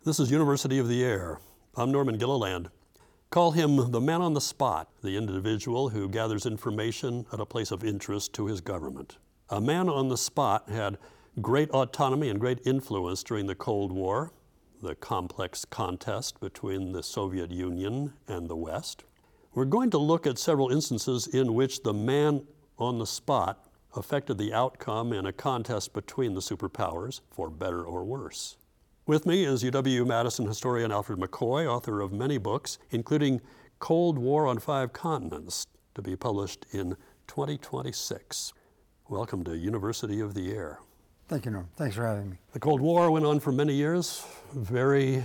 This is University of the Air. I'm Norman Gilliland. Call him the man on the spot, the individual who gathers information at a place of interest to his government. A man on the spot had great autonomy and great influence during the Cold War, the complex contest between the Soviet Union and the West. We're going to look at several instances in which the man on the spot affected the outcome in a contest between the superpowers, for better or worse. With me is UW-Madison historian Alfred McCoy, author of many books, including Cold War on Five Continents, to be published in 2026. Welcome to University of the Air. Thank you, Norm. Thanks for having me. The Cold War went on for many years, very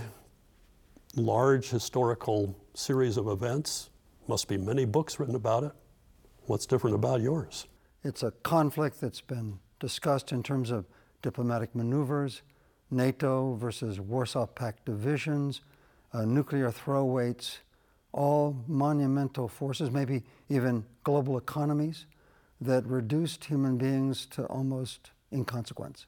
large historical series of events. Must be many books written about it. What's different about yours? It's a conflict that's been discussed in terms of diplomatic maneuvers, NATO versus Warsaw Pact divisions, nuclear throwaweights, all monumental forces, maybe even global economies that reduced human beings to almost inconsequence.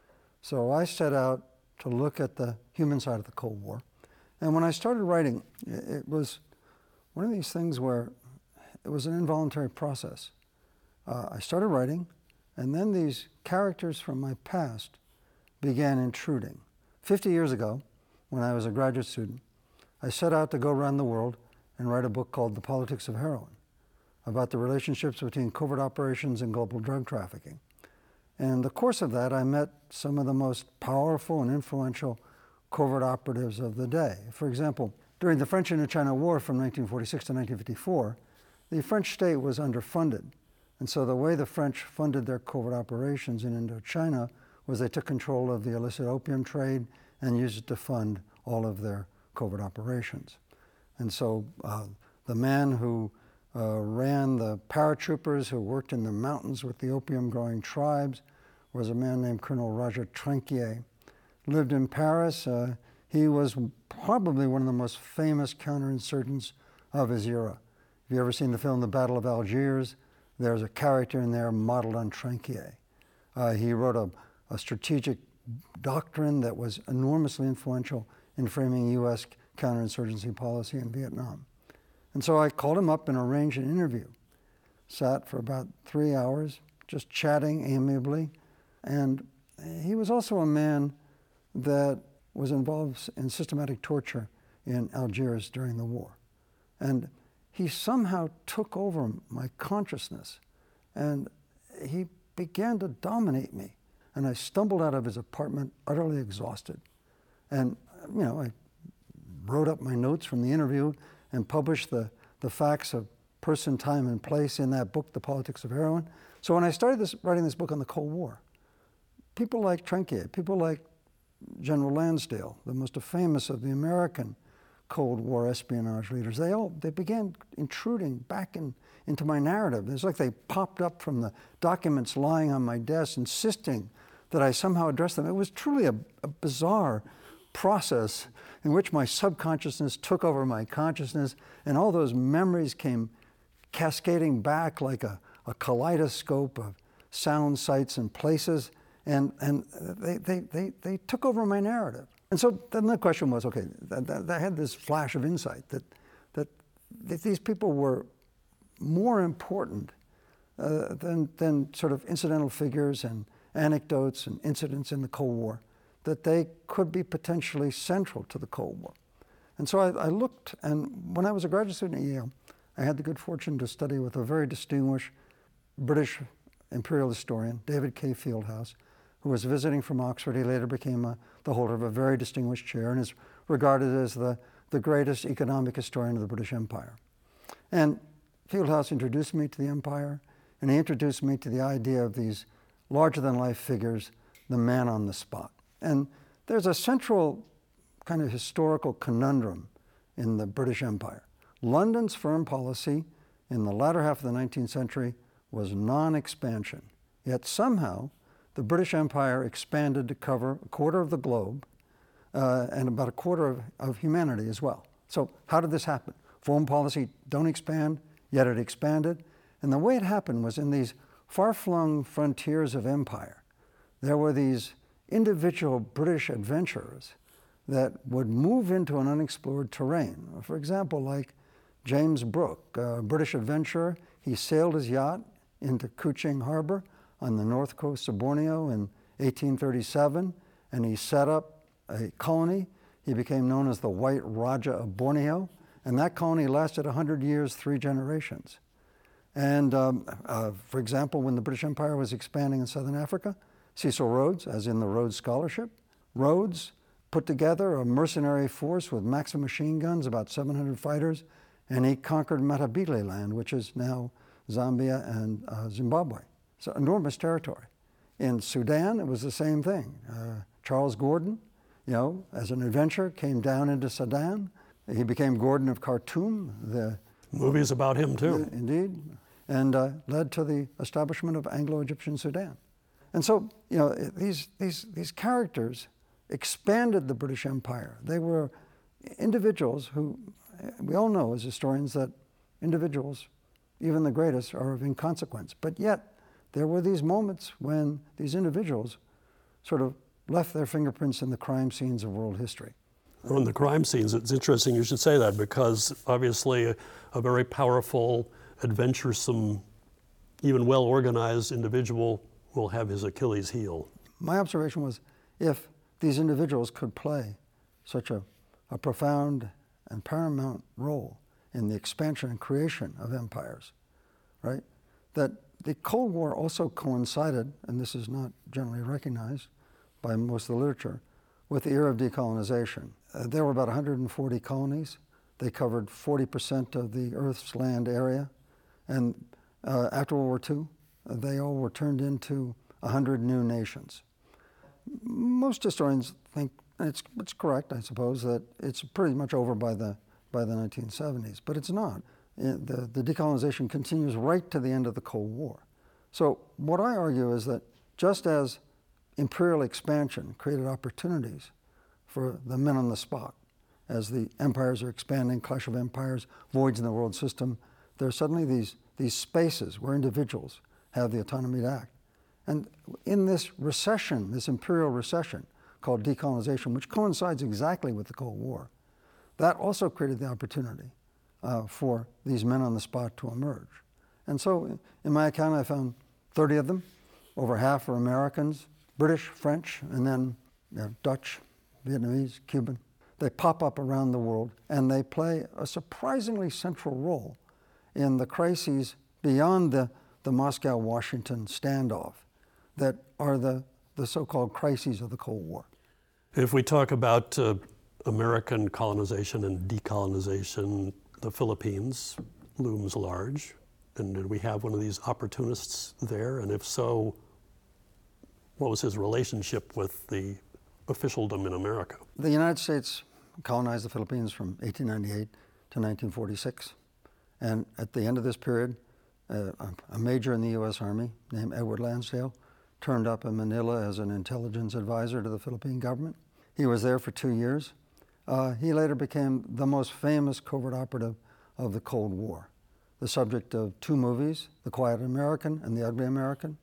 So I set out to look at the human side of the Cold War. And when I started writing, it was one of these things where it was an involuntary process. I started writing, and then these characters from my past began intruding. 50 years ago, when I was a graduate student, I set out to go around the world and write a book called The Politics of Heroin, about the relationships between covert operations and global drug trafficking. And in the course of that, I met some of the most powerful and influential covert operatives of the day. For example, during the French Indochina War from 1946 to 1954, the French state was underfunded. And so the way the French funded their covert operations in Indochina was they took control of the illicit opium trade and used it to fund all of their covert operations. And so the man who ran the paratroopers who worked in the mountains with the opium-growing tribes was a man named Colonel Roger Trinquier. Lived in Paris. He was probably one of the most famous counterinsurgents of his era. If you've ever seen the film The Battle of Algiers, there's a character in there modeled on Trinquier. He wrote a strategic doctrine that was enormously influential in framing U.S. counterinsurgency policy in Vietnam. And so I called him up and arranged an interview. Sat for about 3 hours, just chatting amiably. And he was also a man that was involved in systematic torture in Algiers during the war. And he somehow took over my consciousness, and he began to dominate me. And I stumbled out of his apartment utterly exhausted. And, I wrote up my notes from the interview and published the facts of person, time, and place in that book, The Politics of Heroin. So when I started writing this book on the Cold War, people like Trinquier, people like General Lansdale, the most famous of the American Cold War espionage leaders, they began intruding back into my narrative. It's like they popped up from the documents lying on my desk, insisting that I somehow address them. It was truly a bizarre process in which my subconsciousness took over my consciousness, and all those memories came cascading back like a kaleidoscope of sounds, sights, and places, and they took over my narrative. And so then the question was, okay, I had this flash of insight that these people were more important than sort of incidental figures and anecdotes and incidents in the Cold War, that they could be potentially central to the Cold War. And so I looked, and when I was a graduate student at Yale, I had the good fortune to study with a very distinguished British imperial historian, David K. Fieldhouse, who was visiting from Oxford. He later became the holder of a very distinguished chair and is regarded as the greatest economic historian of the British Empire. And Fieldhouse introduced me to the empire, and he introduced me to the idea of these larger-than-life figures, the man on the spot. And there's a central kind of historical conundrum in the British Empire. London's foreign policy in the latter half of the 19th century was non-expansion. Yet somehow, the British Empire expanded to cover a quarter of the globe and about a quarter of humanity as well. So how did this happen? Foreign policy don't expand, yet it expanded. And the way it happened was in these far-flung frontiers of empire, there were these individual British adventurers that would move into an unexplored terrain. For example, like James Brooke, a British adventurer. He sailed his yacht into Kuching Harbor on the north coast of Borneo in 1837, and he set up a colony. He became known as the White Raja of Borneo, and that colony lasted 100 years, 3 generations. And for example, when the British Empire was expanding in southern Africa, Cecil Rhodes, as in the Rhodes Scholarship, Rhodes put together a mercenary force with Maxim machine guns, about 700 fighters, and he conquered Matabele land, which is now Zambia and Zimbabwe. So enormous territory. In Sudan, it was the same thing. Charles Gordon, as an adventurer, came down into Sudan. He became Gordon of Khartoum. The movies about him too. Indeed, and led to the establishment of Anglo-Egyptian Sudan. And so, these characters expanded the British Empire. They were individuals who, we all know as historians that individuals, even the greatest, are of inconsequence. But yet, there were these moments when these individuals sort of left their fingerprints in the crime scenes of world history. On the crime scenes, it's interesting you should say that, because obviously a very powerful, adventuresome, even well-organized individual will have his Achilles heel. My observation was, if these individuals could play such a profound and paramount role in the expansion and creation of empires, right, that the Cold War also coincided, and this is not generally recognized by most of the literature, with the era of decolonization. There were about 140 colonies. They covered 40% of the Earth's land area. And after World War II, they all were turned into 100 new nations. Most historians think, and it's correct, I suppose, that it's pretty much over by the 1970s, but it's not. The decolonization continues right to the end of the Cold War. So what I argue is that just as imperial expansion created opportunities for the men on the spot, as the empires are expanding, clash of empires, voids in the world system, there are suddenly these spaces where individuals have the autonomy to act. And in this recession, this imperial recession called decolonization, which coincides exactly with the Cold War, that also created the opportunity for these men on the spot to emerge. And so in my account, I found 30 of them. Over half are Americans, British, French, and then Dutch, Vietnamese, Cuban. They pop up around the world, and they play a surprisingly central role in the crises beyond the Moscow-Washington standoff that are the so-called crises of the Cold War. If we talk about American colonization and decolonization, the Philippines looms large. And did we have one of these opportunists there? And if so, what was his relationship with the officialdom in America? The United States colonized the Philippines from 1898 to 1946. And at the end of this period, a major in the U.S. Army named Edward Lansdale turned up in Manila as an intelligence advisor to the Philippine government. He was there for 2 years. He later became the most famous covert operative of the Cold War, the subject of 2 movies, The Quiet American and The Ugly American,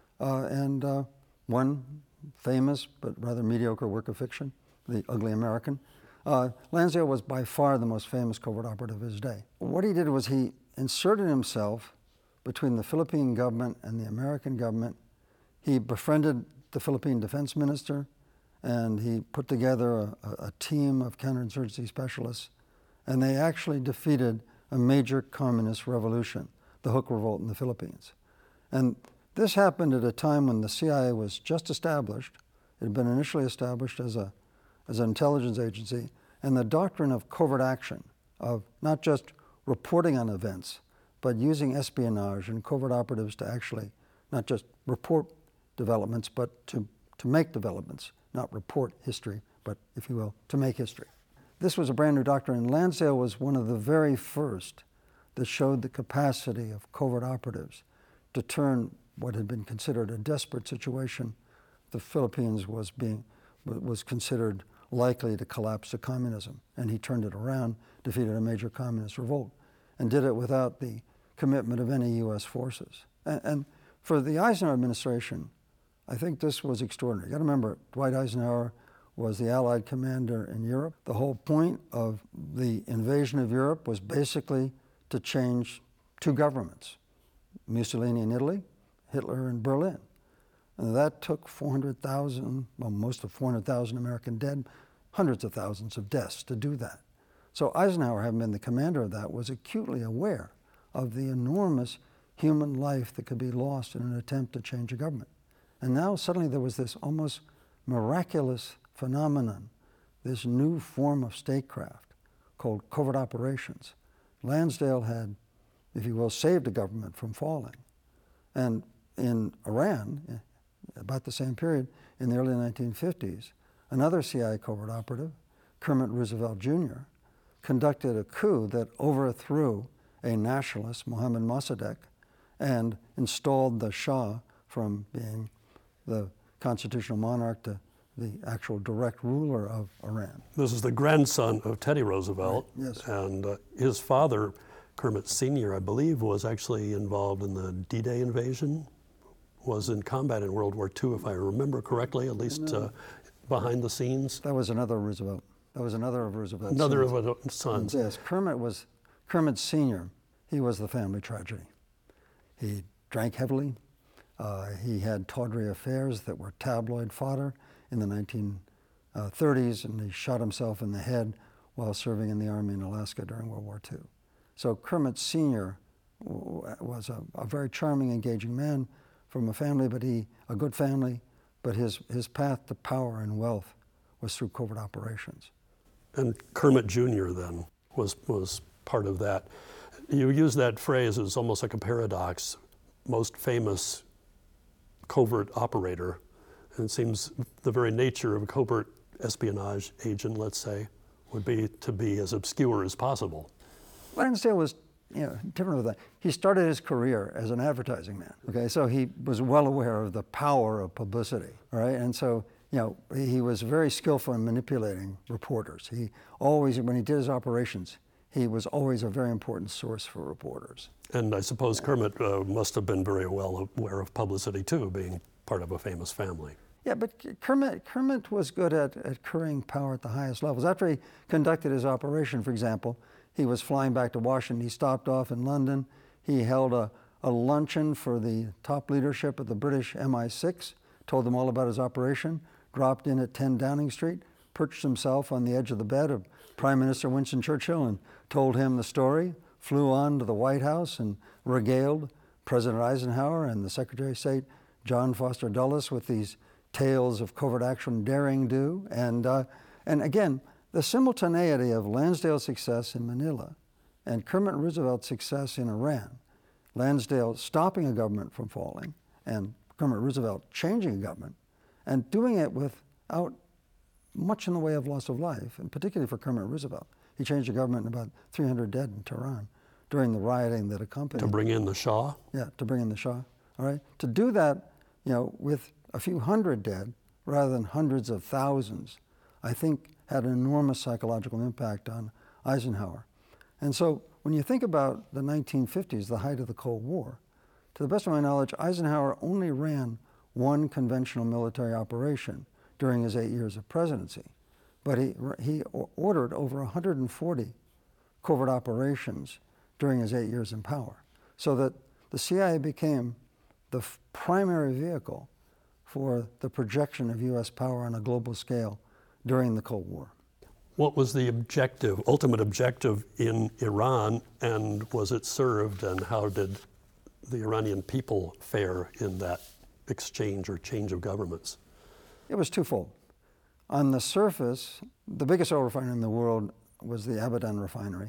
and one famous but rather mediocre work of fiction, The Ugly American. Lansdale was by far the most famous covert operative of his day. What he did was he inserted himself between the Philippine government and the American government. He befriended the Philippine defense minister, and he put together a team of counterinsurgency specialists, and they actually defeated a major communist revolution, the Huk Revolt in the Philippines. And this happened at a time when the CIA was just established. It had been initially established as an intelligence agency, and the doctrine of covert action, of not just reporting on events, but using espionage and covert operatives to actually not just report developments, but to make developments, not report history, but, if you will, to make history. This was a brand new doctrine, and Lansdale was one of the very first that showed the capacity of covert operatives to turn what had been considered a desperate situation. The Philippines was considered likely to collapse to communism, and he turned it around, defeated a major communist revolt, and did it without the commitment of any U.S. forces. And for the Eisenhower administration, I think this was extraordinary. You got to remember, Dwight Eisenhower was the Allied commander in Europe. The whole point of the invasion of Europe was basically to change two governments, Mussolini in Italy, Hitler in Berlin. And that took 400,000, well, most of 400,000 American dead, hundreds of thousands of deaths to do that. So Eisenhower, having been the commander of that, was acutely aware of the enormous human life that could be lost in an attempt to change a government. And now suddenly there was this almost miraculous phenomenon, this new form of statecraft called covert operations. Lansdale had, if you will, saved a government from falling. And in Iran, about the same period, in the early 1950s, another CIA covert operative, Kermit Roosevelt Jr., conducted a coup that overthrew a nationalist, Mohammad Mossadegh, and installed the Shah from being the constitutional monarch to the actual direct ruler of Iran. This is the grandson of Teddy Roosevelt. Right, yes. And his father, Kermit Sr., I believe, was actually involved in the D-Day invasion, was in combat in World War II, if I remember correctly, at least behind the scenes. That was another Roosevelt. That was another of Roosevelt's Another sons. of his sons. Yes, Kermit Sr., he was the family tragedy. He drank heavily. He had tawdry affairs that were tabloid fodder in the 1930s, and he shot himself in the head while serving in the Army in Alaska during World War II. So Kermit Sr. was a very charming, engaging man from a good family, but his path to power and wealth was through covert operations. And Kermit Jr. then was part of that. You use that phrase as almost like a paradox, most famous covert operator. And it seems the very nature of a covert espionage agent, let's say, would be to be as obscure as possible. Lansdale was different with that. He started his career as an advertising man, okay? So he was well aware of the power of publicity, all right? And so, he was very skillful in manipulating reporters. He always, when he did his operations, he was always a very important source for reporters. And I suppose Kermit must have been very well aware of publicity too, being part of a famous family. Yeah, but Kermit was good at currying power at the highest levels. After he conducted his operation, for example, he was flying back to Washington. He stopped off in London. He held a luncheon for the top leadership of the British MI6, told them all about his operation, dropped in at 10 Downing Street, perched himself on the edge of the bed of Prime Minister Winston Churchill and told him the story, flew on to the White House and regaled President Eisenhower and the Secretary of State, John Foster Dulles, with these tales of covert action daring do. And again, the simultaneity of Lansdale's success in Manila and Kermit Roosevelt's success in Iran, Lansdale stopping a government from falling and Kermit Roosevelt changing a government and doing it without much in the way of loss of life, and particularly for Kermit Roosevelt. He changed the government, about 300 dead in Tehran during the rioting that accompanied. To bring in the Shah? Yeah, to bring in the Shah, all right? To do that, with a few hundred dead rather than hundreds of thousands, I think had an enormous psychological impact on Eisenhower. And so when you think about the 1950s, the height of the Cold War, to the best of my knowledge, Eisenhower only ran one conventional military operation during his 8 years of presidency. But he ordered over 140 covert operations during his 8 years in power, so that the CIA became the primary vehicle for the projection of U.S. power on a global scale during the Cold War. What was the ultimate objective in Iran, and was it served, and how did the Iranian people fare in that exchange or change of governments? It was twofold. On the surface, the biggest oil refinery in the world was the Abadan refinery.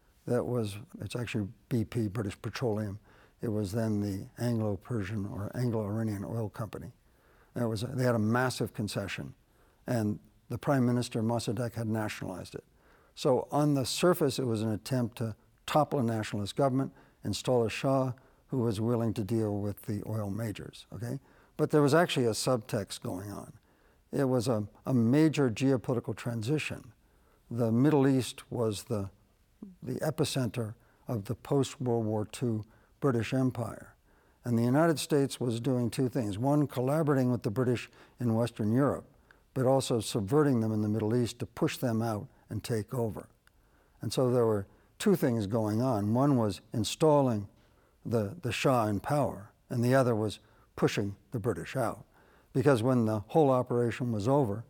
It's actually BP, British Petroleum. It was then the Anglo-Persian or Anglo-Iranian Oil Company. They had a massive concession, and the Prime Minister, Mossadegh, had nationalized it. So on the surface, it was an attempt to topple a nationalist government, install a Shah who was willing to deal with the oil majors, okay? But there was actually a subtext going on. It was a major geopolitical transition. The Middle East was the epicenter of the post-World War II British Empire. And the United States was doing two things. One, collaborating with the British in Western Europe but also subverting them in the Middle East to push them out and take over. And so there were two things going on. One was installing the Shah in power, and the other was pushing the British out. Because when the whole operation was over,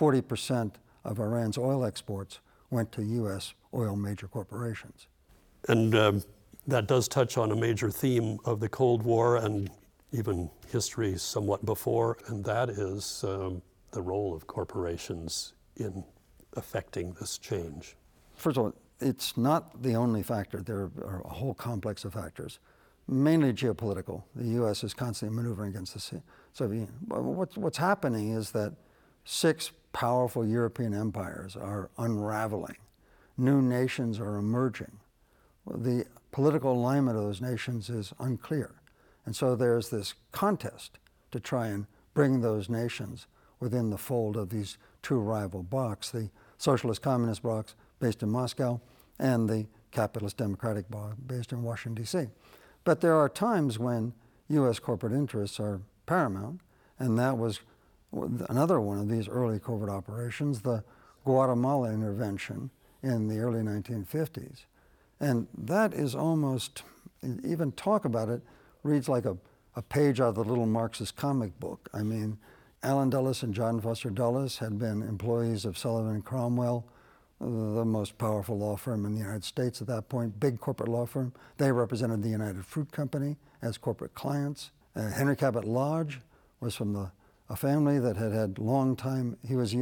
40% of Iran's oil exports went to U.S. oil major corporations. And that does touch on a major theme of the Cold War and even history somewhat before, and that is the role of corporations in affecting this change. First of all, it's not the only factor. There are a whole complex of factors, mainly geopolitical. The U.S. is constantly maneuvering against the Soviet Union. What's happening is that 6 powerful European empires are unraveling. New nations are emerging. The political alignment of those nations is unclear. And so there's this contest to try and bring those nations within the fold of these 2 rival blocs, the socialist communist blocs based in Moscow and the capitalist democratic bloc based in Washington, D.C. But there are times when U.S. corporate interests are paramount, and that was another one of these early covert operations, the Guatemala intervention in the early 1950s. And that is almost, even talk about it, reads like a page out of the little Marxist comic book. I mean, Allen Dulles and John Foster Dulles had been employees of Sullivan and Cromwell, the most powerful law firm in the United States at that point, big corporate law firm. They represented the United Fruit Company as corporate clients. Henry Cabot Lodge was from a family that had long time, he was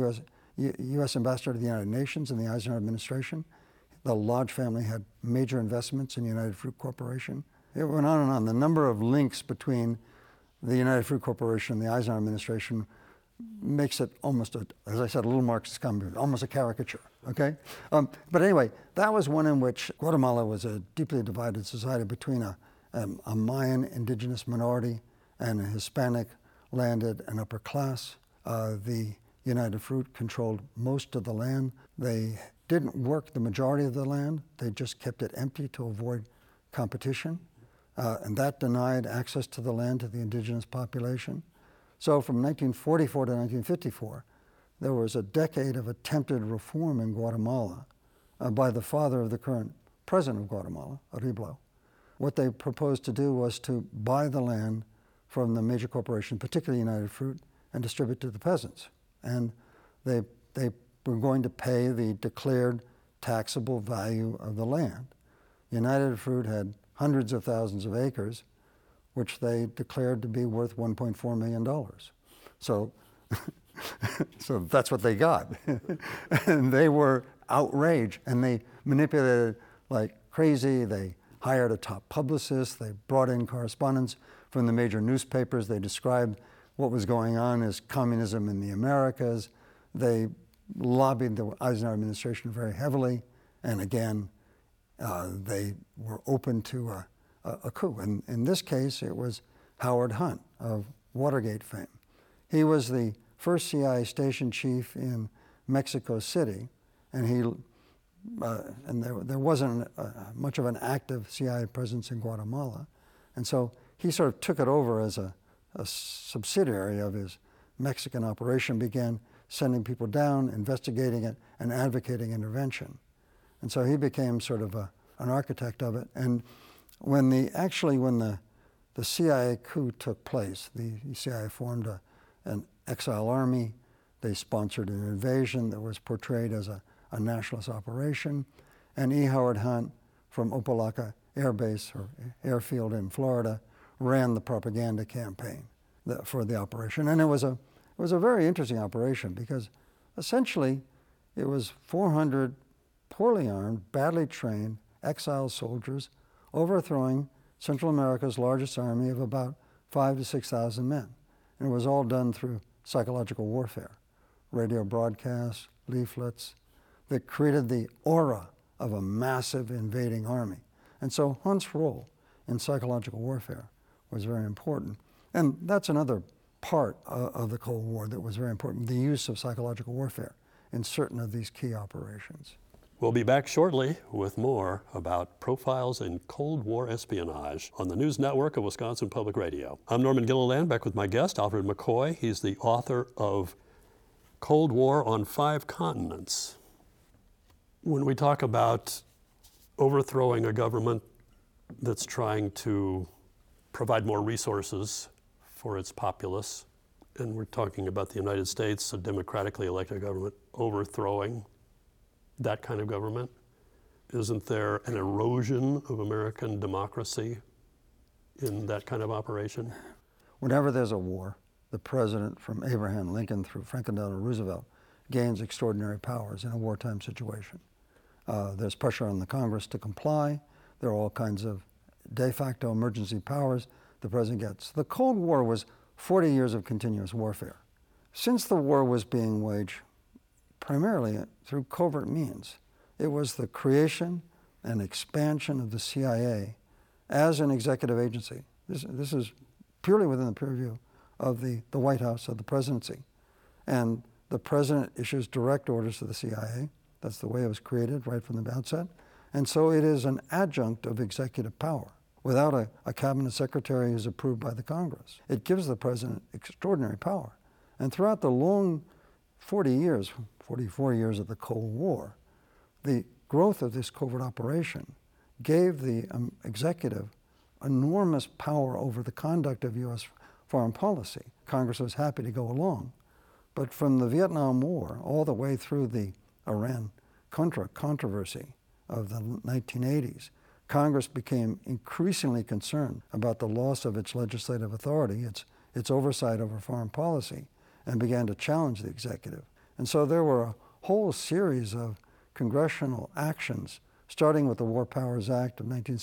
U.S. ambassador to the United Nations in the Eisenhower administration. The Lodge family had major investments in United Fruit Corporation. It went on and on. The number of links between the United Fruit Corporation and the Eisenhower administration makes it almost, as I said, a little Marxist comic, almost a caricature, okay? But anyway, that was one in which Guatemala was a deeply divided society between a Mayan indigenous minority and a Hispanic landed and upper class. The United Fruit controlled most of the land. They didn't work the majority of the land. They just kept it empty to avoid competition. And that denied access to the land to the indigenous population. So from 1944 to 1954, there was a decade of attempted reform in Guatemala by the father of the current president of Guatemala, Ariblo. What they proposed to do was to buy the land from the major corporation, particularly United Fruit, and distribute to the peasants. And they were going to pay the declared taxable value of the land. United Fruit had hundreds of thousands of acres, which they declared to be worth $1.4 million. So, so that's what they got. And they were outraged, and they manipulated like crazy. They hired a top publicist. They brought in correspondents from the major newspapers. They described what was going on as communism in the Americas. They lobbied the Eisenhower administration very heavily, and again, they were open to a coup. And in this case, it was Howard Hunt of Watergate fame. He was the first CIA station chief in Mexico City, and there wasn't much of an active CIA presence in Guatemala. And so he sort of took it over as a subsidiary of his Mexican operation, began sending people down, investigating it, and advocating intervention. And so he became sort of an architect of it. And when the CIA coup took place, the CIA formed an exile army. They sponsored an invasion that was portrayed as a nationalist operation. And E. Howard Hunt from Opalaca Air Base or airfield in Florida ran the propaganda campaign for the operation. And it was a very interesting operation because essentially it was 400 poorly armed, badly trained exile soldiers overthrowing Central America's largest army of about 5,000 to 6,000 men. And it was all done through psychological warfare, radio broadcasts, leaflets, that created the aura of a massive invading army. And so Hunt's role in psychological warfare was very important. And that's another part of the Cold War that was very important, the use of psychological warfare in certain of these key operations. We'll be back shortly with more about profiles in Cold War espionage on the News Network of Wisconsin Public Radio. I'm Norman Gilliland, back with my guest, Alfred McCoy. He's the author of Cold War on 5 continents. When we talk about overthrowing a government that's trying to provide more resources for its populace, and we're talking about the United States, a democratically elected government, overthrowing that kind of government, isn't there an erosion of American democracy in that kind of operation? Whenever there's a war, the president from Abraham Lincoln through Franklin Delano Roosevelt gains extraordinary powers in a wartime situation. There's pressure on the Congress to comply. There are all kinds of de facto emergency powers the president gets. The Cold War was 40 years of continuous warfare. Since the war was being waged primarily through covert means, it was the creation and expansion of the CIA as an executive agency. This is purely within the purview of the White House, of the presidency. And the president issues direct orders to the CIA. That's the way it was created right from the outset. And so it is an adjunct of executive power without a cabinet secretary who's approved by the Congress. It gives the president extraordinary power. And throughout the long 40 years, 44 years of the Cold War, the growth of this covert operation gave the executive enormous power over the conduct of U.S. foreign policy. Congress was happy to go along. But from the Vietnam War all the way through the Iran-Contra controversy of the 1980s, Congress became increasingly concerned about the loss of its legislative authority, its oversight over foreign policy, and began to challenge the executive. And so there were a whole series of congressional actions, starting with the War Powers Act of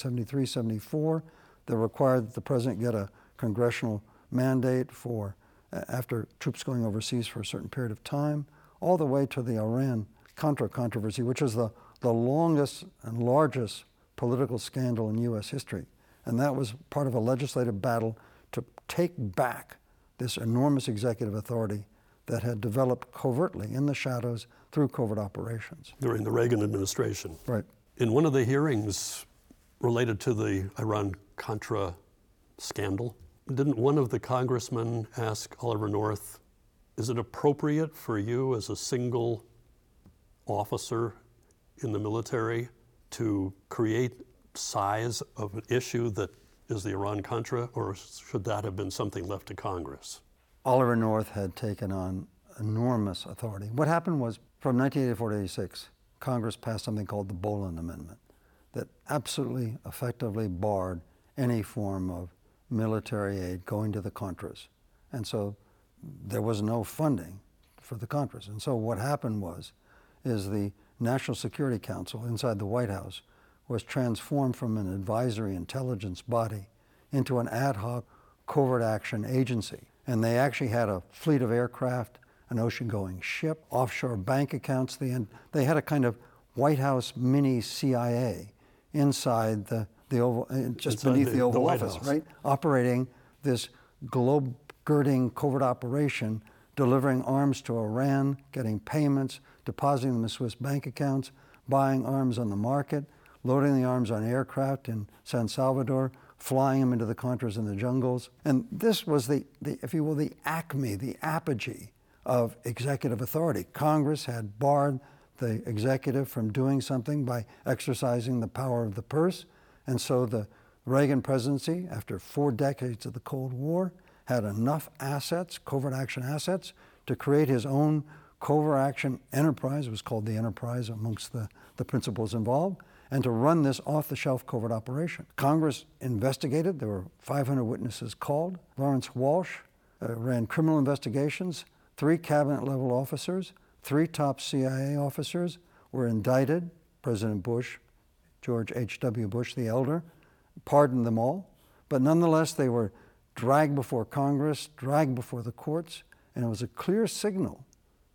1973-74, that required that the president get a congressional mandate for after troops going overseas for a certain period of time, all the way to the Iran-Contra controversy, which is the longest and largest political scandal in U.S. history. And that was part of a legislative battle to take back this enormous executive authority that had developed covertly in the shadows through covert operations. During the Reagan administration. Right. In one of the hearings related to the Iran-Contra scandal, didn't one of the congressmen ask Oliver North, is it appropriate for you as a single officer in the military to create size of an issue that is the Iran-Contra, or should that have been something left to Congress? Oliver North had taken on enormous authority. What happened was, from 1984 to 86, Congress passed something called the Boland Amendment that absolutely effectively barred any form of military aid going to the Contras. And so there was no funding for the Contras. And so what happened is the National Security Council inside the White House was transformed from an advisory intelligence body into an ad hoc covert action agency. And they actually had a fleet of aircraft, an ocean-going ship, offshore bank accounts. They had a kind of White House mini CIA inside the Oval, just beneath the Oval Office, right? Operating this globe-girding covert operation, delivering arms to Iran, getting payments, depositing them in Swiss bank accounts, buying arms on the market, loading the arms on aircraft in San Salvador, flying them into the Contras in the jungles. And this was the if you will, the acme, the apogee of executive authority. Congress had barred the executive from doing something by exercising the power of the purse. And so the Reagan presidency, after 4 decades of the Cold War, had enough assets, covert action assets, to create his own covert action enterprise. It was called the Enterprise amongst the principals involved, and to run this off-the-shelf covert operation. Congress investigated. There were 500 witnesses called. Lawrence Walsh ran criminal investigations. 3 cabinet-level officers, 3 top CIA officers were indicted. President Bush, George H.W. Bush the elder, pardoned them all. But nonetheless, they were dragged before Congress, dragged before the courts, and it was a clear signal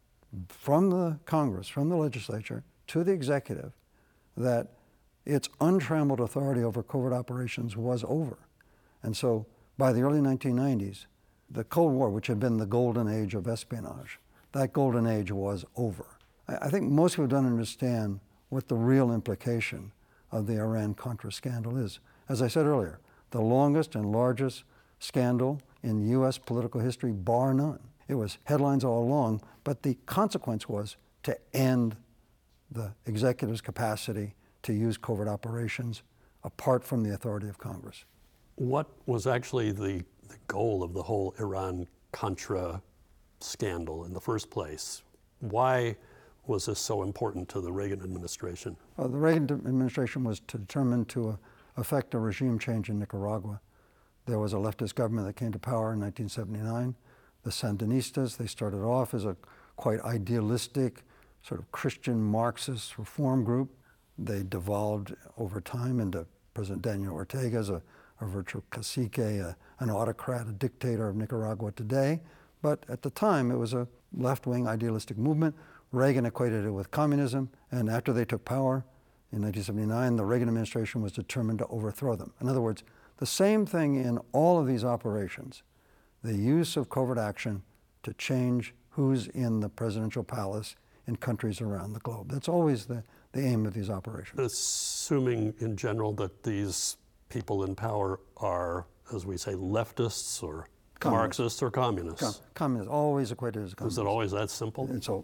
from the Congress, from the legislature, to the executive that its untrammeled authority over covert operations was over. And so by the early 1990s, the Cold War, which had been the golden age of espionage, that golden age was over. I think most people don't understand what the real implication of the Iran-Contra scandal is. As I said earlier, the longest and largest scandal in U.S. political history, bar none. It was headlines all along, but the consequence was to end the executive's capacity to use covert operations apart from the authority of Congress. What was actually the goal of the whole Iran-Contra scandal in the first place? Why was this so important to the Reagan administration? The Reagan administration was determined to effect a regime change in Nicaragua. There was a leftist government that came to power in 1979. The Sandinistas, they started off as a quite idealistic, sort of Christian Marxist reform group. They devolved over time into President Daniel Ortega as a virtual cacique, an autocrat, a dictator of Nicaragua today. But at the time, it was a left-wing idealistic movement. Reagan equated it with communism, and after they took power in 1979, the Reagan administration was determined to overthrow them. In other words, the same thing in all of these operations, the use of covert action to change who's in the presidential palace in countries around the globe. That's always the aim of these operations. Assuming in general that these people in power are, as we say, leftists or Marxists or communists. Communists, always equated as communists. Is it always that simple?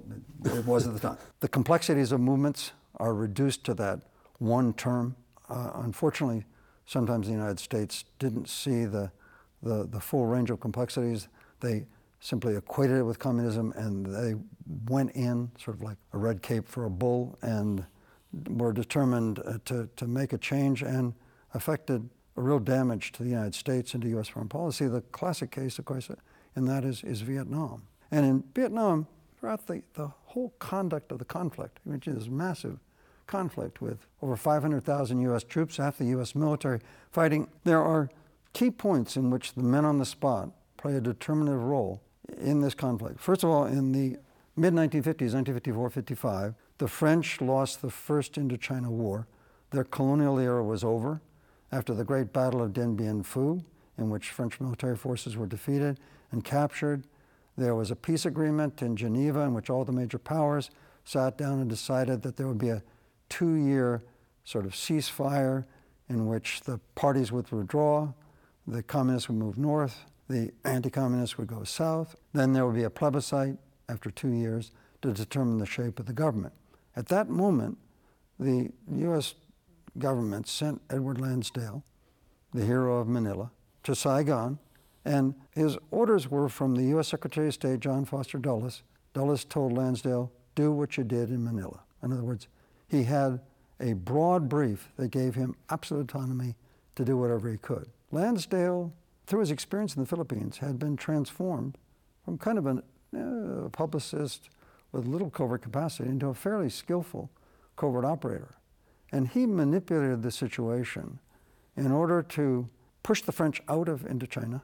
It was at the time. The complexities of movements are reduced to that one term. Unfortunately, sometimes the United States didn't see the full range of complexities. They simply equated it with communism, and they went in sort of like a red cape for a bull and were determined to make a change, and affected a real damage to the United States and to U.S. foreign policy. The classic case, of course, in that is Vietnam. And in Vietnam, throughout the whole conduct of the conflict, which is massive conflict with over 500,000 U.S. troops, half the U.S. military fighting, there are key points in which the men on the spot play a determinative role in this conflict. First of all, in the mid-1950s, 1954-55, the French lost the First Indochina War. Their colonial era was over after the Great Battle of Dien Bien Phu, in which French military forces were defeated and captured. There was a peace agreement in Geneva in which all the major powers sat down and decided that there would be a 2-year sort of ceasefire in which the parties would withdraw, the communists would move north, the anti-communists would go south. Then there would be a plebiscite after 2 years to determine the shape of the government. At that moment, the U.S. government sent Edward Lansdale, the hero of Manila, to Saigon, and his orders were from the U.S. Secretary of State, John Foster Dulles. Dulles told Lansdale, do what you did in Manila. In other words, he had a broad brief that gave him absolute autonomy to do whatever he could. Lansdale, through his experience in the Philippines, had been transformed from kind of a publicist with little covert capacity into a fairly skillful covert operator. And he manipulated the situation in order to push the French out of Indochina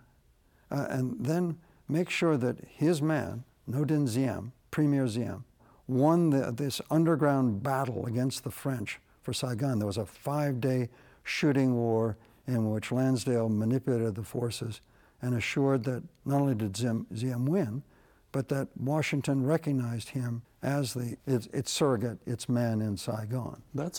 and then make sure that his man, Ngo Dinh Diem, Premier Diem, won this underground battle against the French for Saigon. There was a 5-day shooting war in which Lansdale manipulated the forces and assured that not only did Diem win, but that Washington recognized him as its surrogate, its man in Saigon. That's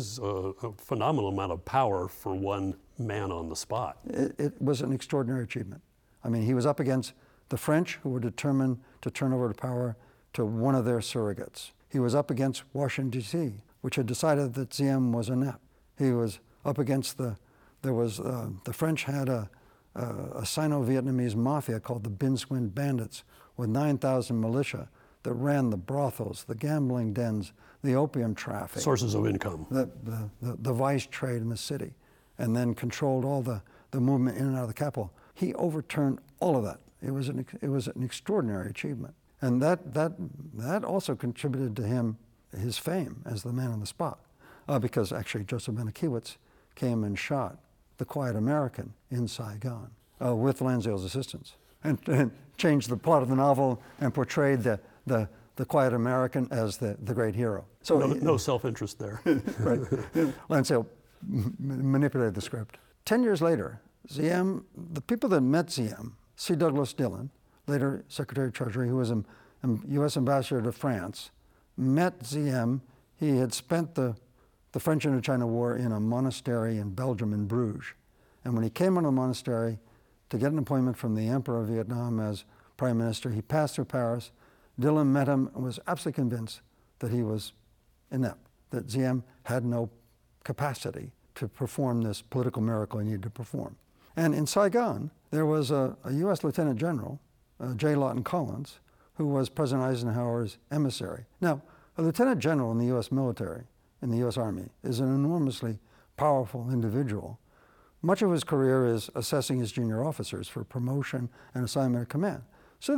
a phenomenal amount of power for one man on the spot. It was an extraordinary achievement. I mean, he was up against the French, who were determined to turn over the power to one of their surrogates. He was up against Washington, D.C., which had decided that Diem was inept. He was up against the French had a Sino-Vietnamese mafia called the Binh Xuyen Bandits with 9,000 militia that ran the brothels, the gambling dens, the opium traffic. Sources of income. The vice trade in the city, and then controlled all the movement in and out of the capital. He overturned all of that. It was an extraordinary achievement. And that also contributed to him, his fame as the man on the spot, because actually Joseph Manikiewicz came and shot the Quiet American in Saigon with Lansdale's assistance, and changed the plot of the novel and portrayed the Quiet American as the great hero. So no self-interest there. Right. Lansdale manipulated the script. 10 years later, Diem, the people that met Diem, C. Douglas Dillon, later Secretary of Treasury, who was a U.S. ambassador to France, met Diem. He had spent the French Indochina War in a monastery in Belgium, in Bruges. And when he came out of the monastery to get an appointment from the Emperor of Vietnam as prime minister. He passed through Paris. Dillon met him and was absolutely convinced that he was inept, that Diem had no capacity to perform this political miracle he needed to perform. And in Saigon, there was a U.S. Lieutenant General, J. Lawton Collins, who was President Eisenhower's emissary. Now, a lieutenant general in the U.S. military, in the U.S. Army, is an enormously powerful individual. Much of his career is assessing his junior officers for promotion and assignment of command. So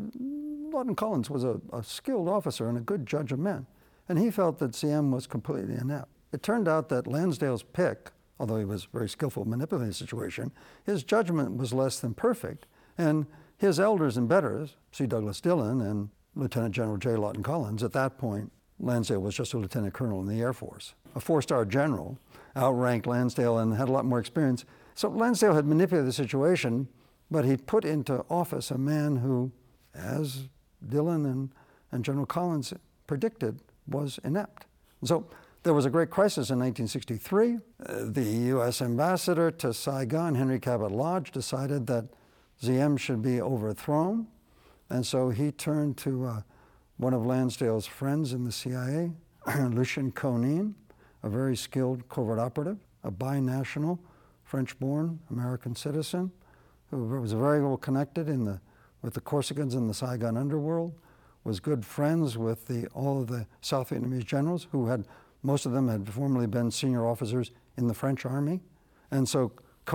Lawton Collins was a skilled officer and a good judge of men. And he felt that Diem was completely inept. It turned out that Lansdale's pick, although he was very skillful at manipulating the situation, his judgment was less than perfect. And his elders and betters, C. Douglas Dillon and Lieutenant General J. Lawton Collins, at that point, Lansdale was just a lieutenant colonel in the Air Force. A four-star general outranked Lansdale and had a lot more experience. So Lansdale had manipulated the situation, but he put into office a man who, as Dillon and General Collins predicted, was inept. And so there was a great crisis in 1963. The U.S. ambassador to Saigon, Henry Cabot Lodge, decided that Diem should be overthrown. And so he turned to one of Lansdale's friends in the CIA, Lucien Conein, a very skilled covert operative, a binational, French-born American citizen, who was very well connected with the Corsicans in the Saigon underworld, was good friends with all of the South Vietnamese generals, most of them had formerly been senior officers in the French army. And so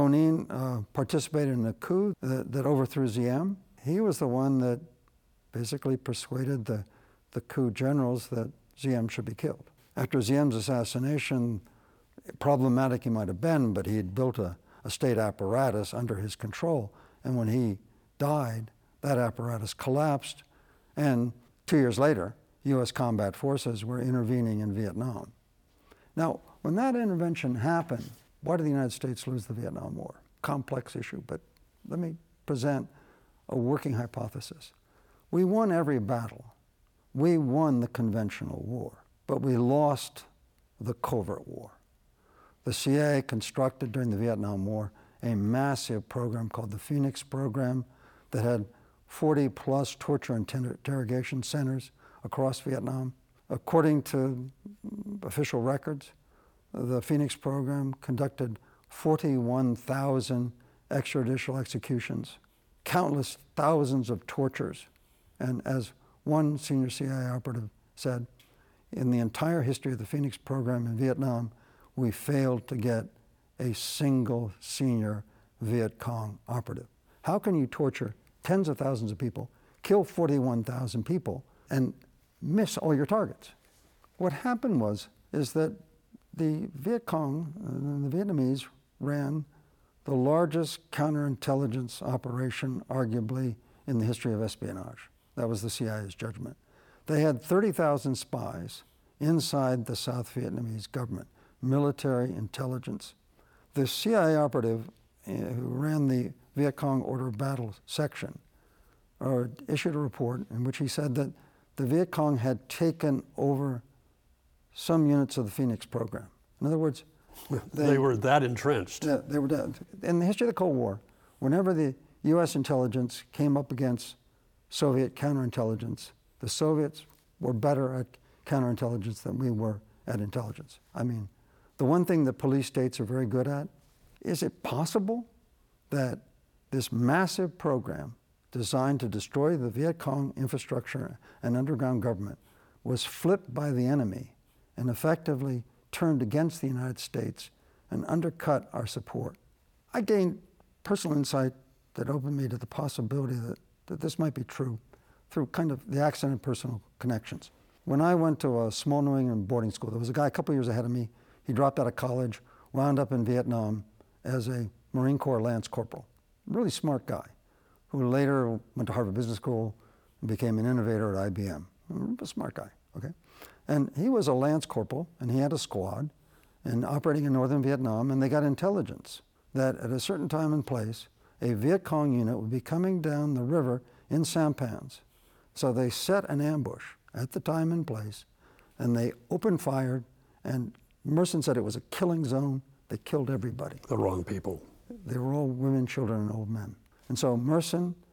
Conein participated in a coup that overthrew Diem. He was the one that basically persuaded the coup generals that Diem should be killed. After Diem's assassination, problematic he might have been, but he had built a state apparatus under his control. And when he died, that apparatus collapsed. And 2 years later, U.S. combat forces were intervening in Vietnam. Now, when that intervention happened, why did the United States lose the Vietnam War? Complex issue, but let me present a working hypothesis. We won every battle. We won the conventional war, but we lost the covert war. The CIA constructed during the Vietnam War a massive program called the Phoenix Program that had 40-plus torture and interrogation centers across Vietnam. According to official records, the Phoenix Program conducted 41,000 extrajudicial executions, countless thousands of tortures. And as one senior CIA operative said, in the entire history of the Phoenix Program in Vietnam, we failed to get a single senior Viet Cong operative. How can you torture tens of thousands of people, kill 41,000 people, and miss all your targets? What happened is that the Viet Cong and the Vietnamese ran the largest counterintelligence operation, arguably, in the history of espionage. That was the CIA's judgment. They had 30,000 spies inside the South Vietnamese government, military intelligence. The CIA operative who ran the Viet Cong Order of Battle section issued a report in which he said that the Viet Cong had taken over some units of the Phoenix Program. In other words, they were that entrenched. Yeah, they were dead. In the history of the Cold War, whenever the U.S. intelligence came up against Soviet counterintelligence, the Soviets were better at counterintelligence than we were at intelligence. I mean, the one thing that police states are very good at, is it possible that this massive program designed to destroy the Viet Cong infrastructure and underground government was flipped by the enemy and effectively turned against the United States and undercut our support? I gained personal insight that opened me to the possibility that this might be true through kind of the accident of personal connections. When I went to a small New England boarding school, there was a guy a couple years ahead of me. He dropped out of college, wound up in Vietnam as a Marine Corps Lance Corporal. Really smart guy, who later went to Harvard Business School and became an innovator at IBM. A smart guy, okay? And he was a Lance Corporal, and he had a squad, and operating in northern Vietnam, and they got intelligence that at a certain time and place, a Viet Cong unit would be coming down the river in sampans. So they set an ambush at the time and place, and they opened fire, and Merson said it was a killing zone. They killed everybody. The wrong people. They were all women, children, and old men. And so Merson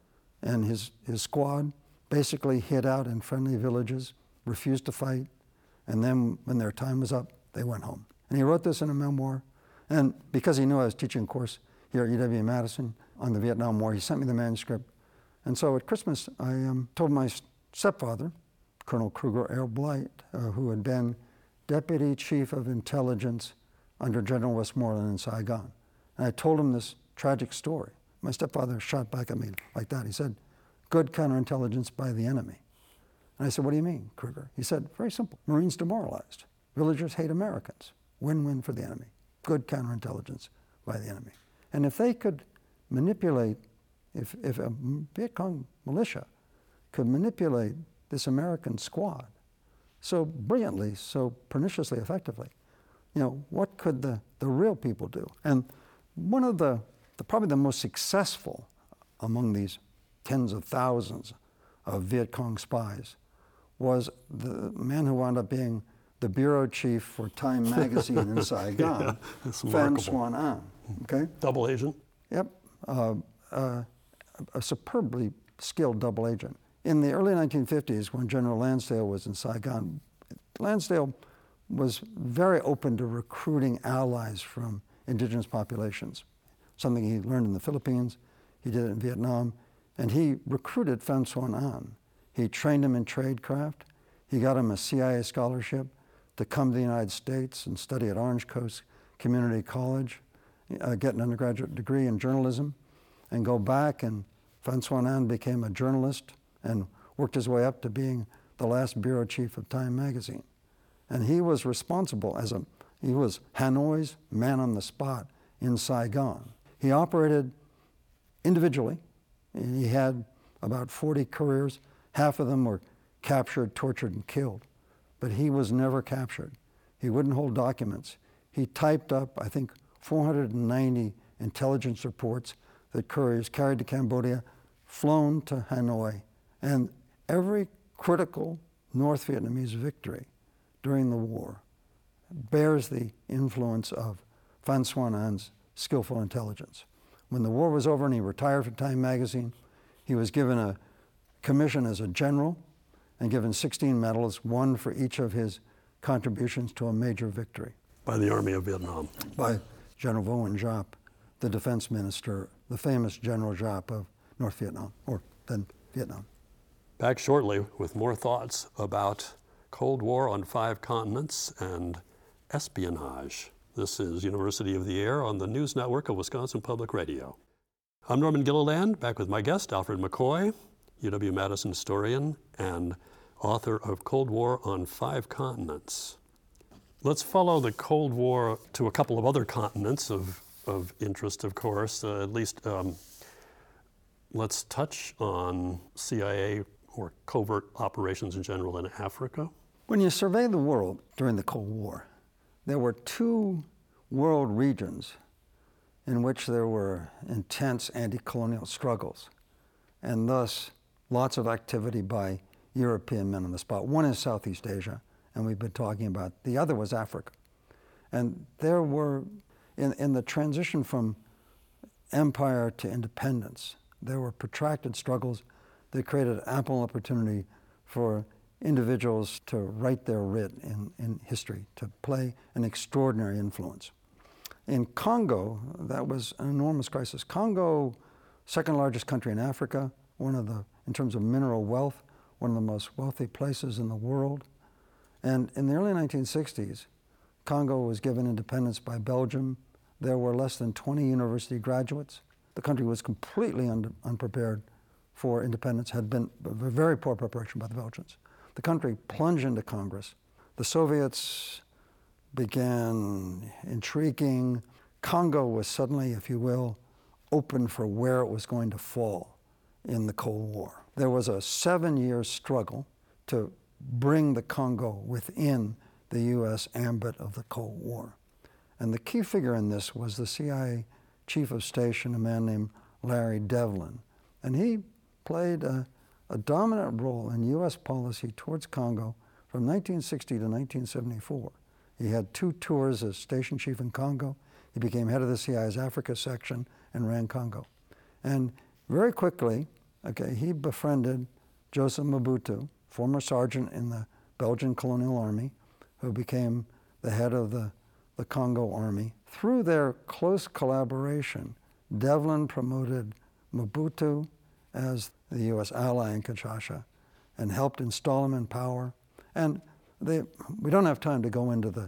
and his squad basically hid out in friendly villages, refused to fight, and then when their time was up, they went home. And he wrote this in a memoir, and because he knew I was teaching a course here at UW-Madison on the Vietnam War, he sent me the manuscript. And so at Christmas, I told my stepfather, Colonel Kruger Air Blight, who had been Deputy Chief of Intelligence under General Westmoreland in Saigon. And I told him this tragic story. My stepfather shot back at me like that. He said, "Good counterintelligence by the enemy." And I said, "What do you mean, Kruger?" He said, "Very simple. Marines demoralized. Villagers hate Americans. Win-win for the enemy. Good counterintelligence by the enemy." And if they could manipulate, if a Viet Cong militia could manipulate this American squad so brilliantly, so perniciously effectively, what could the real people do? And one of the probably the most successful among these tens of thousands of Viet Cong spies was the man who wound up being the bureau chief for Time magazine in Saigon, Phan Xuan An. Okay? Double agent? Yep. A superbly skilled double agent. In the early 1950s, when General Lansdale was in Saigon, Lansdale was very open to recruiting allies from indigenous populations, something he learned in the Philippines, he did it in Vietnam, and he recruited Phan Xuan An. He trained him in tradecraft. He got him a CIA scholarship to come to the United States and study at Orange Coast Community College, get an undergraduate degree in journalism, and go back, and Phan Xuan An became a journalist and worked his way up to being the last bureau chief of Time magazine. And he was responsible he was Hanoi's man on the spot in Saigon. He operated individually. He had about 40 couriers. Half of them were captured, tortured, and killed. But he was never captured. He wouldn't hold documents. He typed up, I think, 490 intelligence reports that couriers carried to Cambodia, flown to Hanoi. And every critical North Vietnamese victory during the war bears the influence of Phan Xuan An's skillful intelligence. When the war was over and he retired from Time magazine, he was given a commission as a general and given 16 medals, one for each of his contributions to a major victory. By the Army of Vietnam. By General Vo Nguyen Giap, the defense minister, the famous General Giap of North Vietnam, or then Vietnam. Back shortly with more thoughts about Cold War on 5 continents and espionage. This is University of the Air on the News Network of Wisconsin Public Radio. I'm Norman Gilliland, back with my guest, Alfred McCoy, UW-Madison historian and author of Cold War on 5 Continents. Let's follow the Cold War to a couple of other continents of interest, of course. At least let's touch on CIA or covert operations in general in Africa. When you survey the world during the Cold War, there were 2 world regions in which there were intense anti-colonial struggles, and thus lots of activity by European men on the spot. One is Southeast Asia, and we've been talking about. The other was Africa. And there were, in the transition from empire to independence, there were protracted struggles that created ample opportunity for individuals to write their writ in history, to play an extraordinary influence. In Congo, that was an enormous crisis. Congo, second largest country in Africa, in terms of mineral wealth, one of the most wealthy places in the world. And in the early 1960s, Congo was given independence by Belgium. There were less than 20 university graduates. The country was completely unprepared for independence, had been a very poor preparation by the Belgians. The country plunged into Congress. The Soviets began intriguing. Congo was suddenly, if you will, open for where it was going to fall in the Cold War. There was a 7-year struggle to bring the Congo within the U.S. ambit of the Cold War. And the key figure in this was the CIA chief of station, a man named Larry Devlin. And he played a dominant role in U.S. policy towards Congo from 1960 to 1974. He had 2 tours as station chief in Congo. He became head of the CIA's Africa section and ran Congo. And very quickly, Okay, he befriended Joseph Mobutu, former sergeant in the Belgian colonial army, who became the head of the Congo army. Through their close collaboration, Devlin promoted Mobutu as the U.S. ally in Kinshasa and helped install him in power. And we don't have time to go into the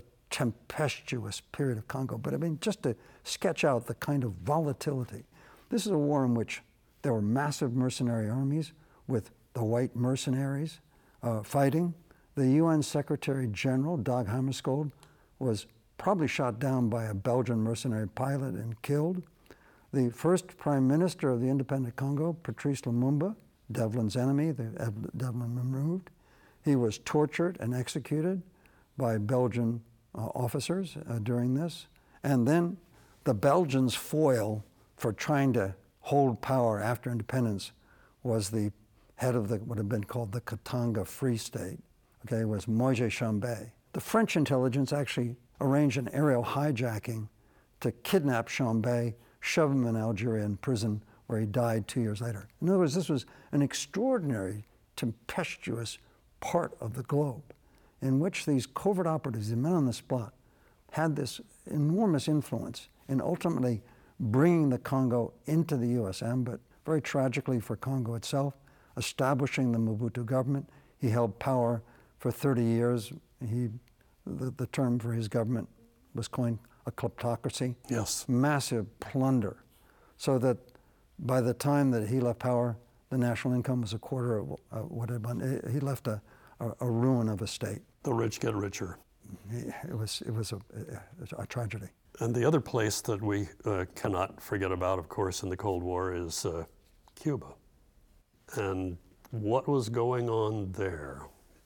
tempestuous period of Congo, but I mean, just to sketch out the kind of volatility. This is a war in which there were massive mercenary armies with the white mercenaries fighting. The UN Secretary General, Dag Hammarskjöld, was probably shot down by a Belgian mercenary pilot and killed. The first Prime Minister of the independent Congo, Patrice Lumumba, Devlin's enemy, Devlin removed, he was tortured and executed by Belgian officers during this. And then the Belgians' foil for trying to hold power after independence was the head of what had been called the Katanga Free State, okay, was Moise Chambé. The French intelligence actually arranged an aerial hijacking to kidnap Chambé, shove him in Algeria in prison, where he died 2 years later. In other words, this was an extraordinary, tempestuous part of the globe in which these covert operatives, the men on the spot, had this enormous influence in ultimately bringing the Congo into the USM, but very tragically for Congo itself, establishing the Mobutu government. He held power for 30 years. The term for his government was coined a kleptocracy. Yes. Massive plunder. So that by the time that he left power, the national income was a quarter of what it had been. He left a ruin of a state. The rich get richer. It was a tragedy. And the other place that we cannot forget about, of course, in the Cold War is Cuba. And what was going on there?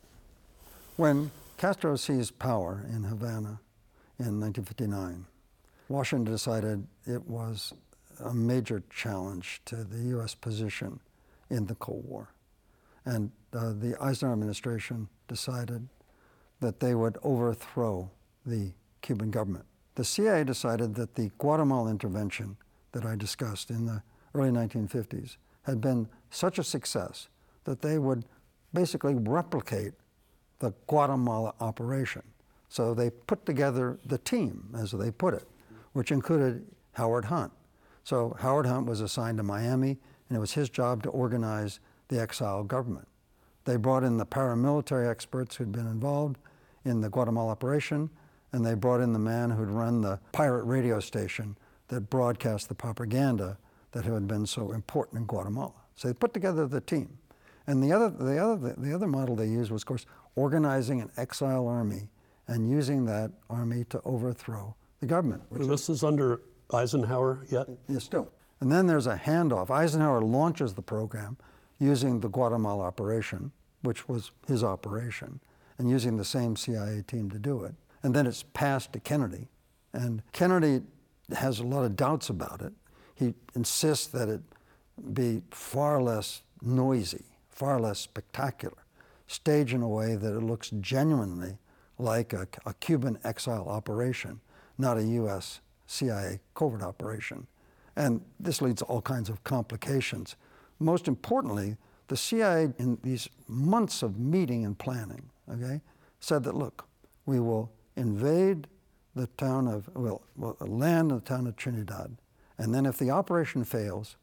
When Castro seized power in Havana in 1959, Washington decided it was a major challenge to the U.S. position in the Cold War. And the Eisenhower administration decided that they would overthrow the Cuban government. The CIA decided that the Guatemala intervention that I discussed in the early 1950s had been such a success that they would basically replicate the Guatemala operation. So they put together the team, as they put it, which included Howard Hunt. So Howard Hunt was assigned to Miami, and it was his job to organize the exile government. They brought in the paramilitary experts who'd been involved in the Guatemala operation, and they brought in the man who'd run the pirate radio station that broadcast the propaganda that had been so important in Guatemala. So they put together the team. And the other model they used was, of course, organizing an exile army and using that army to overthrow the government. This is under Eisenhower yet? Yes, still. And then there's a handoff. Eisenhower launches the program using the Guatemala operation, which was his operation, and using the same CIA team to do it. And then it's passed to Kennedy. And Kennedy has a lot of doubts about it. He insists that it be far less noisy, far less spectacular, staged in a way that it looks genuinely like a Cuban exile operation, not a U.S. CIA covert operation. And this leads to all kinds of complications. Most importantly, the CIA, in these months of meeting and planning, okay, said that, look, we will invade the town of, we'll land in the town of Trinidad, and then if the operation fails,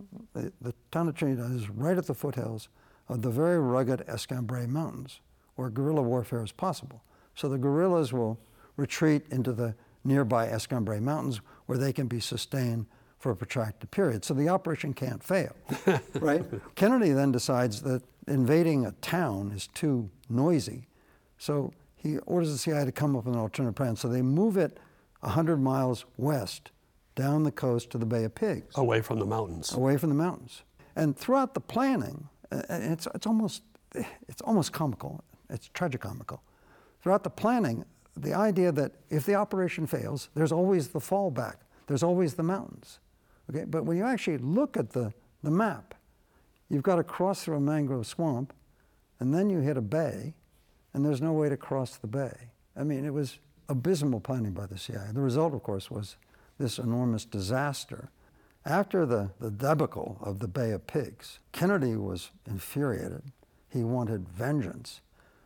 the town of Trinidad is right at the foothills of the very rugged Escambray Mountains, where guerrilla warfare is possible. So the guerrillas will retreat into the nearby Escambray Mountains, where they can be sustained for a protracted period. So the operation can't fail, right? Kennedy then decides that invading a town is too noisy. So he orders the CIA to come up with an alternative plan. So they move it 100 miles west, down the coast to the Bay of Pigs. Away from the mountains. Away from the mountains. And throughout the planning, it's almost comical. It's tragicomical. Throughout the planning, the idea that if the operation fails, there's always the fallback. There's always the mountains. Okay? But when you actually look at the map, you've got to cross through a mangrove swamp, and then you hit a bay, and there's no way to cross the bay. I mean, it was abysmal planning by the CIA. The result, of course, was this enormous disaster. After the debacle of the Bay of Pigs, Kennedy was infuriated. He wanted vengeance.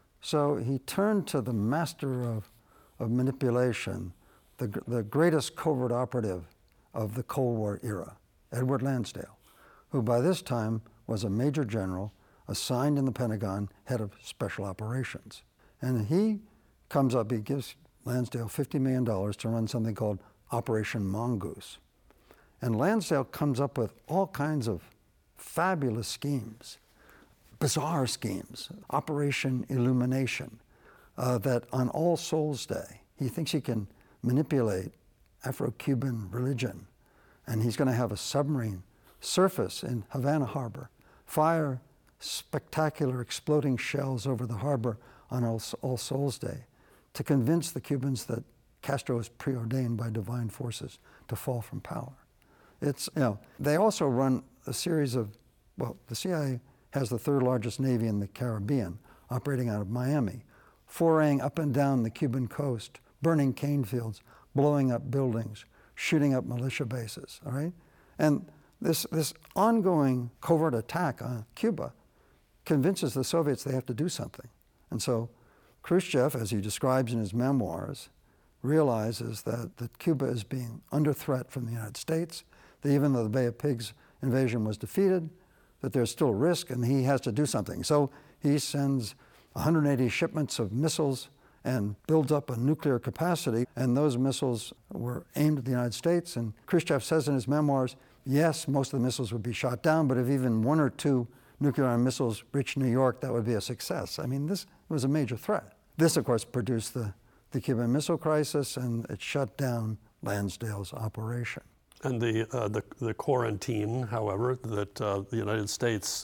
So he turned to the master of manipulation, the greatest covert operative of the Cold War era, Edward Lansdale, who by this time was a major general assigned in the Pentagon, head of special operations. And he comes up, he gives Lansdale $50 million to run something called Operation Mongoose. And Lansdale comes up with all kinds of fabulous schemes, bizarre schemes, Operation Illumination, that on All Souls Day, he thinks he can manipulate Afro-Cuban religion, and he's going to have a submarine surface in Havana Harbor, fire spectacular exploding shells over the harbor on All Souls Day to convince the Cubans that Castro is preordained by divine forces to fall from power. It's, they also run a series of, the CIA has the third largest navy in the Caribbean, operating out of Miami, foraying up and down the Cuban coast, burning cane fields, blowing up buildings, shooting up militia bases, all right? And this ongoing covert attack on Cuba convinces the Soviets they have to do something. And so Khrushchev, as he describes in his memoirs, realizes that Cuba is being under threat from the United States, that even though the Bay of Pigs invasion was defeated, that there's still risk and he has to do something. So he sends 180 shipments of missiles and builds up a nuclear capacity, and those missiles were aimed at the United States. And Khrushchev says in his memoirs, yes, most of the missiles would be shot down, but if even one or two nuclear missiles reached New York, that would be a success. I mean, this was a major threat. This, of course, produced the Cuban Missile Crisis, and it shut down Lansdale's operation. And the quarantine, however, that the United States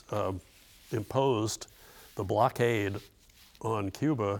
imposed, the blockade on Cuba,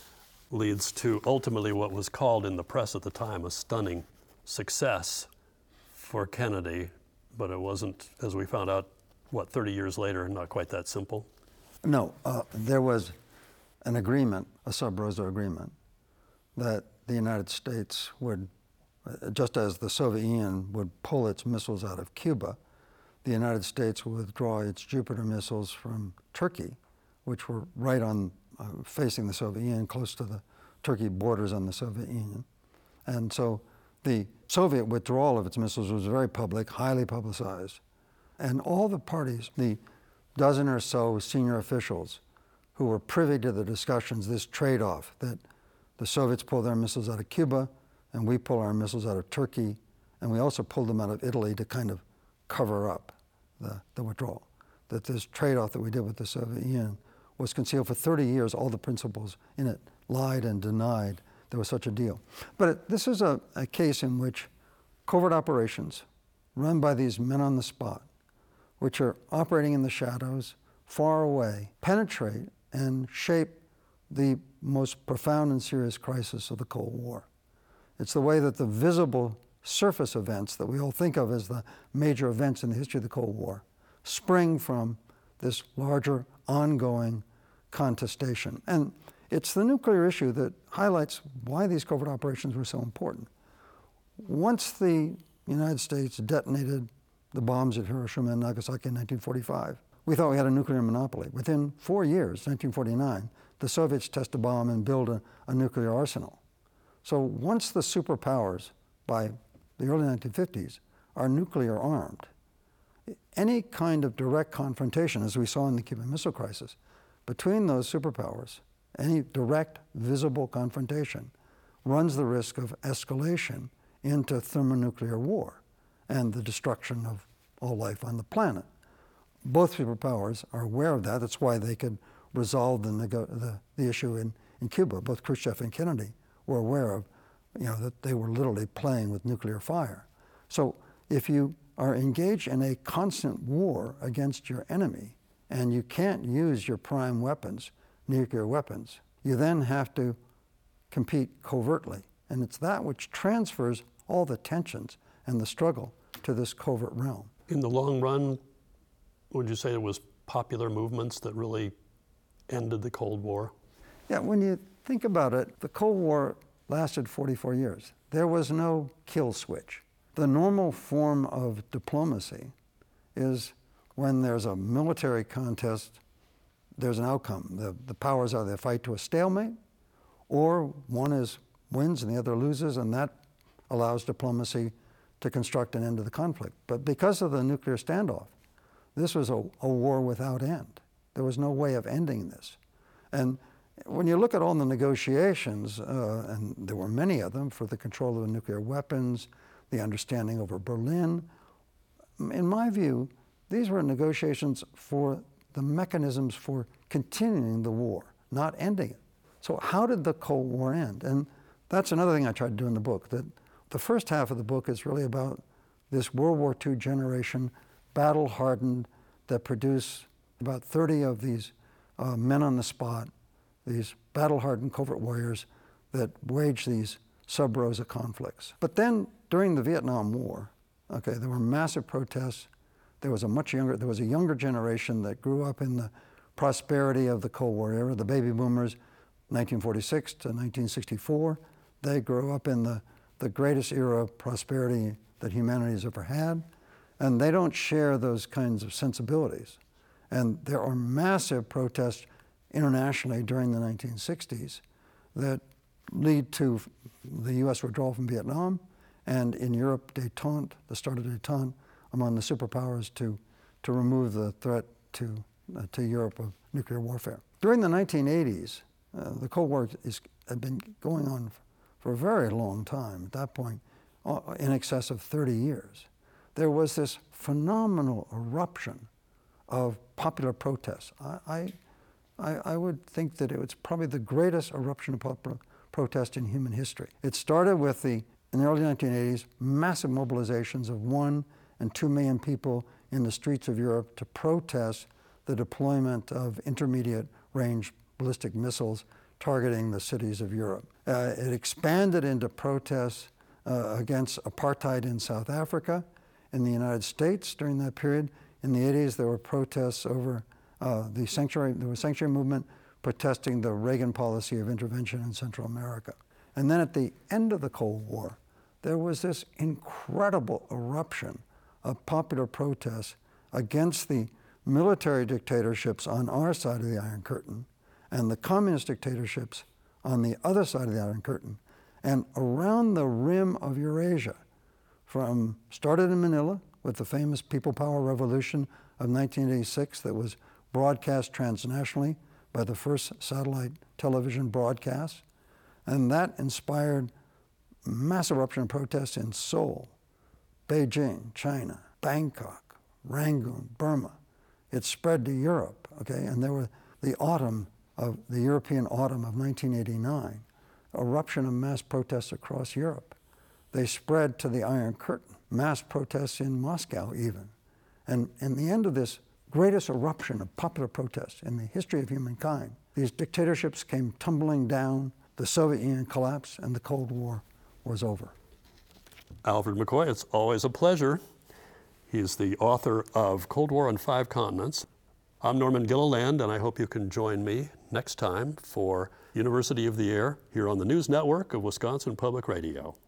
leads to ultimately what was called in the press at the time a stunning success for Kennedy, but it wasn't, as we found out, 30 years later, not quite that simple? No, there was an agreement, a sub-rosa agreement, that the United States would, just as the Soviet Union would pull its missiles out of Cuba, the United States would withdraw its Jupiter missiles from Turkey, which were right on facing the Soviet Union, close to the Turkey borders on the Soviet Union. And so the Soviet withdrawal of its missiles was very public, highly publicized. And all the parties, the dozen or so senior officials who were privy to the discussions, this trade-off that the Soviets pull their missiles out of Cuba and we pull our missiles out of Turkey, and we also pulled them out of Italy to kind of cover up the withdrawal. That this trade-off that we did with the Soviet Union was concealed for 30 years. All the principals in it lied and denied there was such a deal. But this is a case in which covert operations run by these men on the spot, which are operating in the shadows, far away, penetrate and shape the most profound and serious crisis of the Cold War. It's the way that the visible surface events that we all think of as the major events in the history of the Cold War spring from this larger, ongoing contestation. And it's the nuclear issue that highlights why these covert operations were so important. Once the United States detonated the bombs at Hiroshima and Nagasaki in 1945, we thought we had a nuclear monopoly. Within 4 years, 1949, the Soviets test a bomb and build a nuclear arsenal. So once the superpowers, by the early 1950s, are nuclear armed, any kind of direct confrontation, as we saw in the Cuban Missile Crisis, between those superpowers, any direct, visible confrontation runs the risk of escalation into thermonuclear war and the destruction of all life on the planet. Both superpowers are aware of that. That's why they could resolve the issue in Cuba. Both Khrushchev and Kennedy were aware of, that they were literally playing with nuclear fire. So if you are engaged in a constant war against your enemy and you can't use your prime weapons, nuclear weapons, you then have to compete covertly. And it's that which transfers all the tensions and the struggle to this covert realm. In the long run, would you say it was popular movements that really ended the Cold War? Yeah, when you think about it, the Cold War lasted 44 years. There was no kill switch. The normal form of diplomacy is when there's a military contest, there's an outcome. The powers either fight to a stalemate, or one wins and the other loses, and that allows diplomacy to construct an end to the conflict. But because of the nuclear standoff, this was a war without end. There was no way of ending this. And when you look at all the negotiations, and there were many of them for the control of the nuclear weapons, the understanding over Berlin, in my view, these were negotiations for the mechanisms for continuing the war, not ending it. So how did the Cold War end? And that's another thing I tried to do in the book, that the first half of the book is really about this World War II generation, battle-hardened, that produced about 30 of these men on the spot, these battle-hardened covert warriors that waged these sub-rosa conflicts. But then, during the Vietnam War, okay, there were massive protests. There was a younger generation that grew up in the prosperity of the Cold War era, the baby boomers, 1946 to 1964. They grew up in the greatest era of prosperity that humanity has ever had, and they don't share those kinds of sensibilities. And there are massive protests internationally during the 1960s that lead to the U.S. withdrawal from Vietnam, and in Europe, détente, the start of détente among the superpowers to remove the threat to Europe of nuclear warfare. During the 1980s, the Cold War had been going on for a very long time, at that point, in excess of 30 years. There was this phenomenal eruption of popular protests. I would think that it was probably the greatest eruption of popular protest in human history. It started with in the early 1980s, massive mobilizations of 1 and 2 million people in the streets of Europe to protest the deployment of intermediate range ballistic missiles targeting the cities of Europe. It expanded into protests against apartheid in South Africa. In the United States during that period, in the 80s, there were protests over the sanctuary movement protesting the Reagan policy of intervention in Central America. And then at the end of the Cold War, there was this incredible eruption of popular protests against the military dictatorships on our side of the Iron Curtain and the communist dictatorships on the other side of the Iron Curtain. And around the rim of Eurasia, started in Manila with the famous People Power Revolution of 1986 that was broadcast transnationally by the first satellite television broadcast. And that inspired massive eruption of protests in Seoul, Beijing, China, Bangkok, Rangoon, Burma. It spread to Europe, okay? And there were the European autumn of 1989, eruption of mass protests across Europe. They spread to the Iron Curtain, mass protests in Moscow even. And in the end of this greatest eruption of popular protests in the history of humankind, these dictatorships came tumbling down, the Soviet Union collapsed, and the Cold War was over. Alfred McCoy, it's always a pleasure. He's the author of Cold War on 5 Continents. I'm Norman Gilliland, and I hope you can join me next time for University of the Air here on the News Network of Wisconsin Public Radio.